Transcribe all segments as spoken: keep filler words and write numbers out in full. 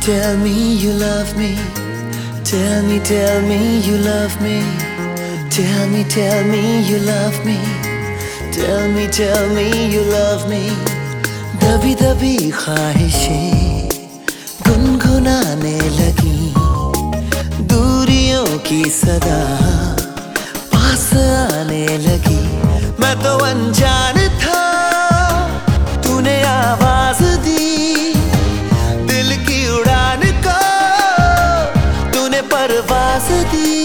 Tell me you love me. Tell me, tell me you love me. Tell me, tell me you love me. Tell me, tell me you love me. दबी दबी ख्वाहिशें गुनगुनाने लगी, दूरियों की सदा पास आने लगी। मैं तो अनजान था, तूने आवाज दी, दिल की उड़ान को तूने परवाज दी।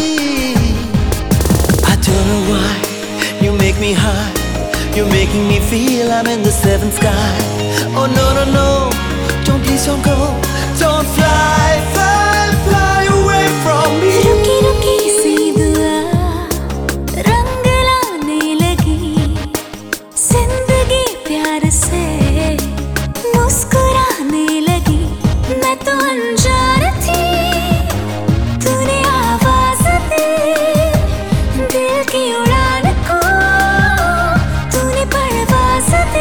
I don't know why you make me high, you're making me feel I'm in the seventh sky. Oh no no no, don't please don't go, don't fly, fly, fly away from me. रुकी रुकी सी दुआ रंग लाने लगी, जिंदगी प्यार से मुस्कुराने लगी। मैं तो अनजान थी, तूने आवाज दी, दिल की उड़ान को तूने परवाज दी।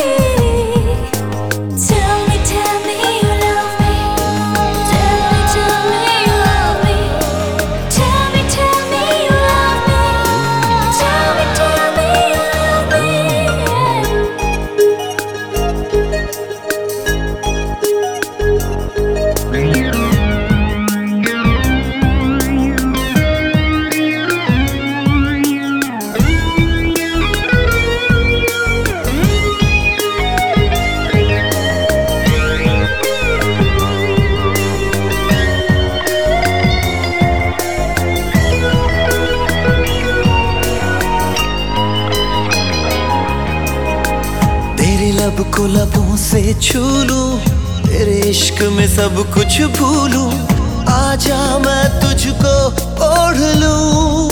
Tell me, tell me you love me. Tell me, tell me you love me. Tell me, tell me you love me. Tell me, tell me you love me. तेरे लब को लबों से छू लूं, तेरे इश्क में सब कुछ भूलूं। आजा मैं तुझको ओढ़ लूं।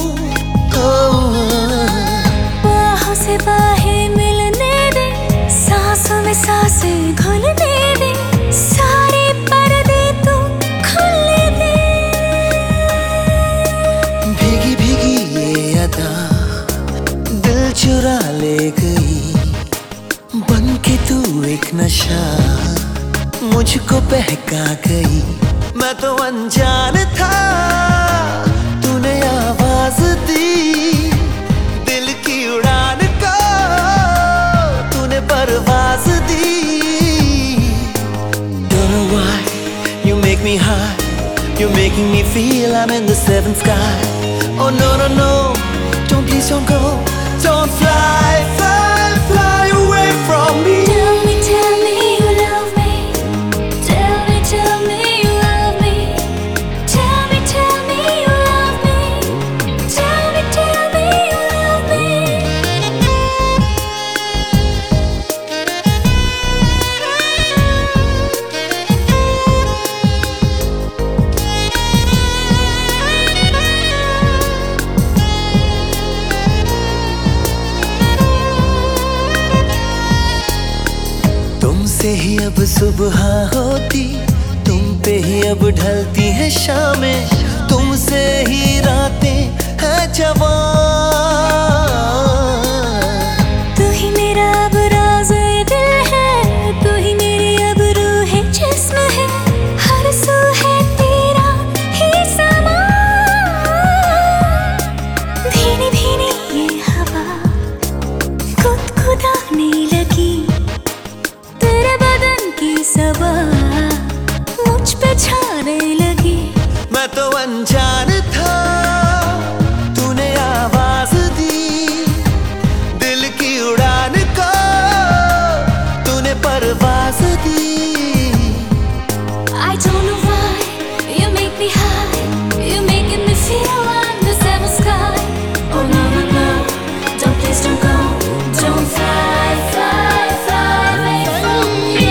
बाहों से बाहें मिलने दे, सांसों में सांसें घुलने दे, सारे पर्दे तू खुलने दे। भीगी भीगी ये अदा दिल चुरा ले गई, बन के तू एक नशा मुझको बहका गई। मैं तो अनजान था, तूने आवाज दी, दिल की उड़ान को तूने परवाज दी। Don't know why you make me high, you're making me feel I'm in the seventh sky. Oh no no no, don't please don't go, don't fly, fly, fly away from me. Tell me, tell me you love me. Tell me, tell me you love me. Tell me, tell me you love me. Tell me, tell me you love me. तुमसे ही अब सुबह होती, तुम पे ही अब ढलती है शामें, तुमसे ही रातें हैं जवां। तू ही मेरा अब राज़-ए दिल है, तू ही मेरी अब रूह जिस्म है, हर सू है तेरा ही समा। धीमी धीमी ये हवा गुदगुदाने लगी, तेरे बदन की सबा मुझ पे छाने लगी। मैं तो अनजान था, तूने आवाज दी, दिल की उड़ान को तूने परवाज दी। I don't know why you make me high, you're making me feel I'm the seventh sky. Oh no no no, don't please don't go, don't fly, fly, fly away from me.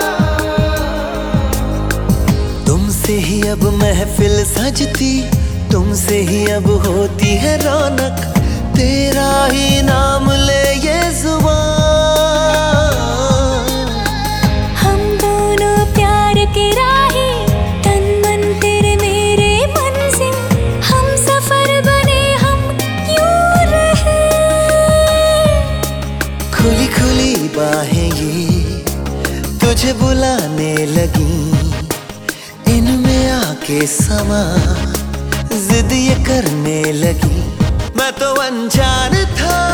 तुमसे ही अब महफिल सजती, तुमसे ही अब होती है रौनक, तेरा ही नाम ले ये जुबान। हम दोनों प्यार के राही, तन मन तेरे मेरे मंजिल, हम सफर बने हम यूं रहे। खुली खुली बाहें ये तुझे बुलाने लगी, इनमें आके समा जिद ये करने लगी। मैं तो अनजान था